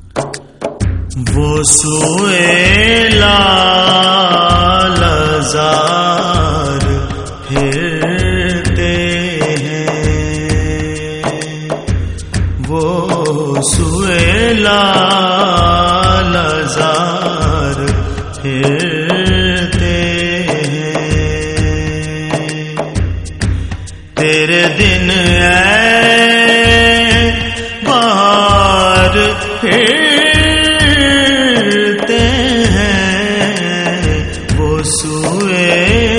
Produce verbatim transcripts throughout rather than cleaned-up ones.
وہ سوئے لال زار پھرتے ہیں، وہ سوئے لال زار پھرتے ہیں، تیرے دن اے بہار پھرتے ہیں، وہ سوئے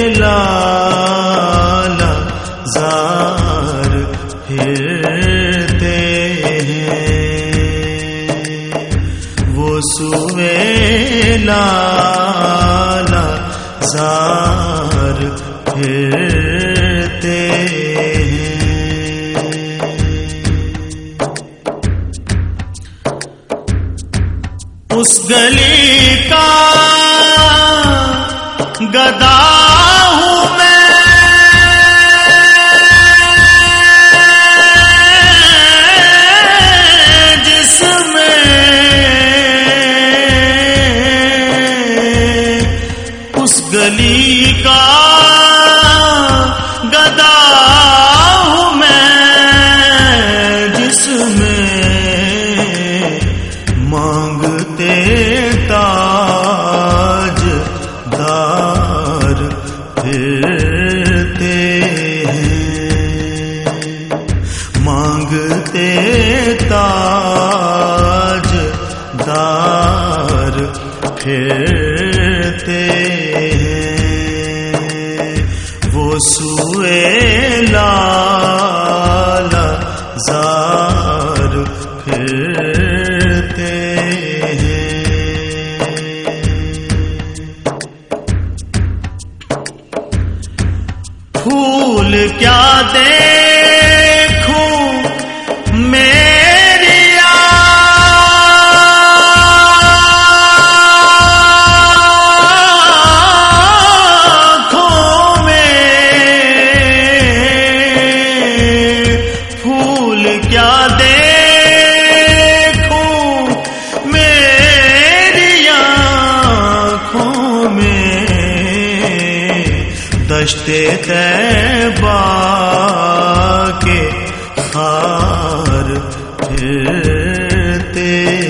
لال زار پھرتے ہیں، وہ سوئے لال زار پھرتے ہیں۔ اس گلی کا گدا ہوں میں، جس میں اس گلی کا گدا ہوں میں، جس میں مانگتے تاج دار پھرتے ہیں، مانگتے تاج دار پھرتے ہیں، وہ سوئے لال زار پھرتے ہیں۔ پھول کیا دیکھوں میری آنکھوں میں، پھول کیا دیکھوں میری آنکھوں میں، دشت طیبہ کے خار پھرتے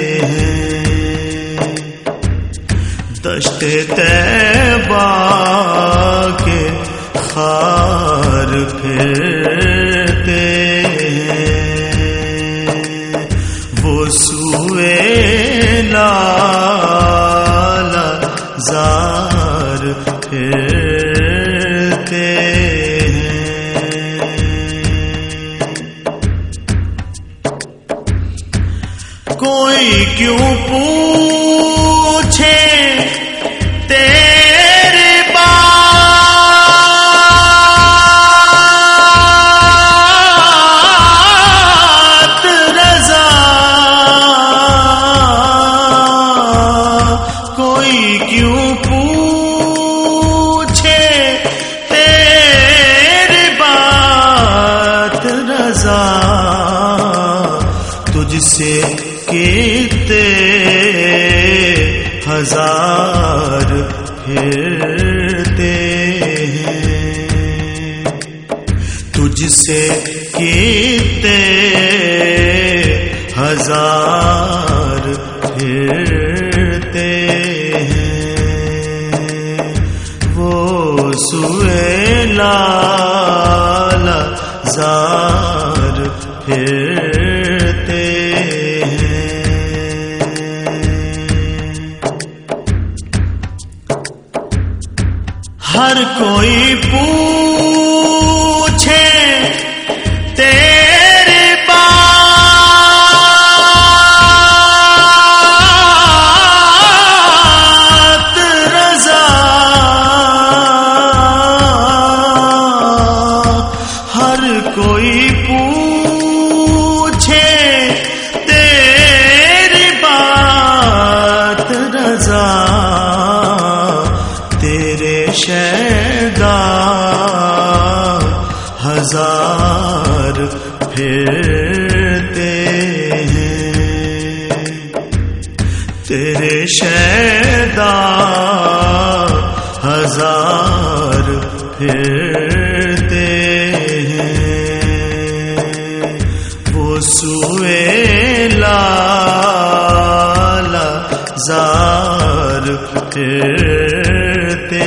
ہیں، دشت طیبہ کے خار پھرتے ہیں، وہ سوئے لال زار پھرتے ہیں۔ کوئی کیوں پوچھے تیری بات رضا، کوئی کیوں پوچھے تیری بات رضا، تجھ سے کتنے ہزار پھرتے ہیں، تجھ سے کتنے ہزار پھرتے ہیں، وہ سوئے لال زار پھرتے ہیں۔ ہر کوئی پوچھے تیری بات رضا، ہر کوئی پوچھے تیری بات رضا، تیرے شیدا تیرے شیدا ہزار پھرتے ہیں، وہ سوئے لالا زار پھرتے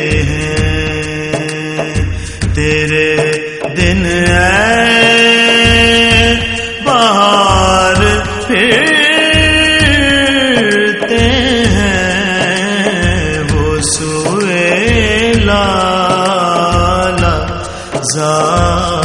ہیں، تیرے دن اے بہار پھرتے ہیں، وہ سوئے لالا زار